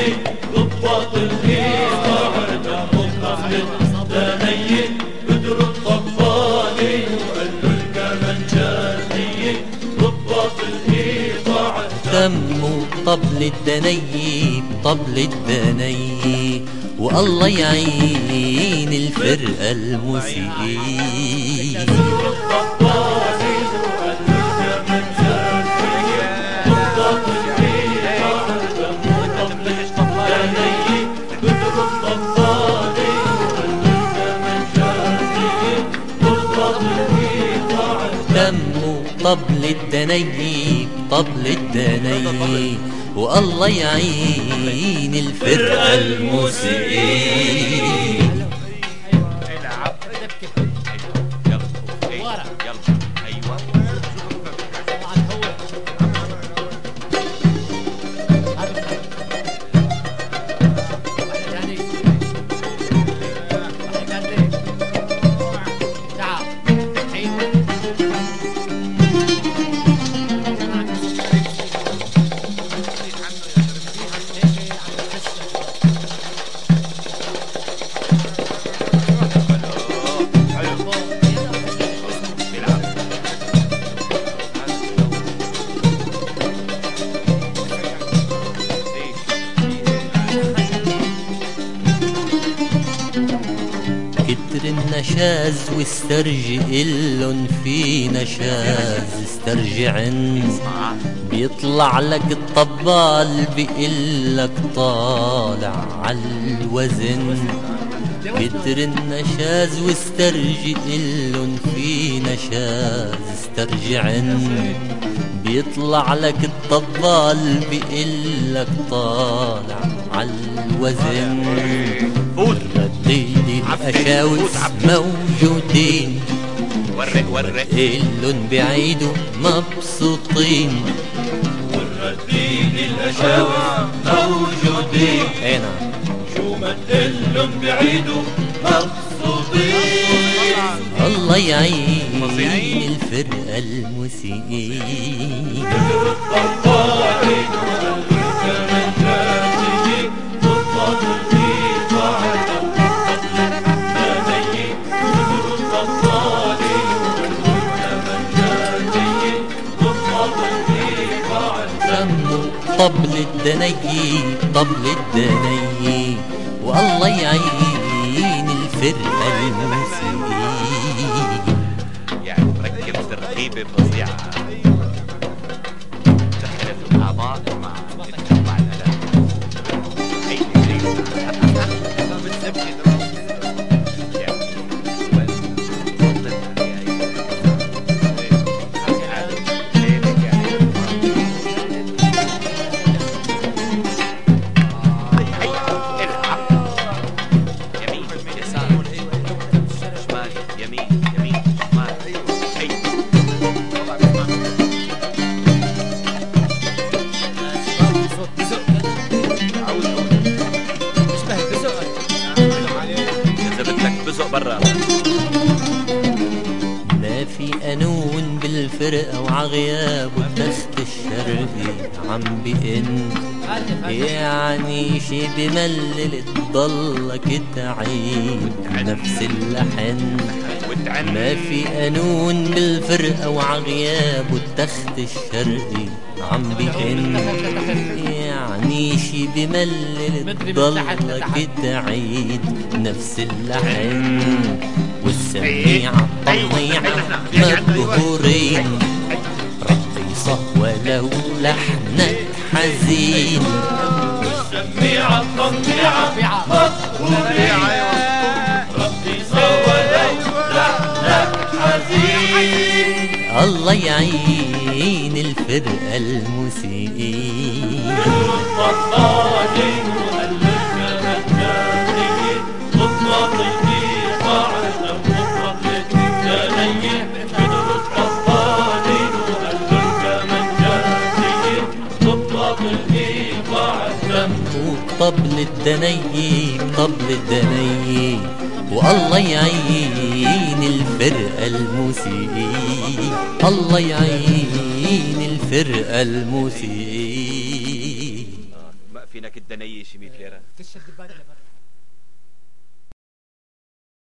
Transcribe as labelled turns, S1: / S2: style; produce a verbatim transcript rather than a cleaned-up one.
S1: ضباط الإيقاع دمهم طبل الدني بدر الطبالي وقالوا الكمنجاني ضباط الإيقاع
S2: دموا طبل الدني طبل الدني والله يعين الفرقة الموسيقية. دموا طبل الدني طبل الدني والله يعين الفرقة الموسيقية. كتر النشاز واسترجع إلن في نشاز استرجعن بيطلع لك الطبال بيقلك طالع عالوزن. كتر النشاز واسترجع إلن في نشاز استرجعن بيطلع لك الطبال بيقلك طالع عالوزن. رديد الأشاوس موجودين
S3: ورق ورق
S2: إلن بعيدوا مبسوطين.
S1: والرديد الأشاوس موجودين
S2: هنا
S1: شو ما تقلن بعيدوا مبسوطين.
S2: الله يعين الفرقة الموسيقية. طبل الدني طبل الدني والله يعين الفرقة الموسيقية.
S3: يعني مركب تركيبة فظيعة تختلف الأعضاء مع مع الآلات. هي
S2: لا في قانون بالفرقة وعغياب والدست الشرقي عم بإن يعني شي بملل تضلك تعيد نفس اللحن. ما في قانون بالفرقة وعغياب والتخت الشرقي عم بإن يعني شي بملل تضلك تعيد نفس اللحن. والسميعة الطميعة مقهورين رقيصة ولو لحنك حزين.
S1: والسميعة الطميعة مقهورين رقيصة ولو لحنك حزين.
S2: الله يعين الفرقة الموسيقية. طبل الدني طبل الدني والله يعين الفرقة الموسيقية. الله يعين الفرقة الموسيقية.
S3: ما فينك الدنية شي
S4: الدبان اللي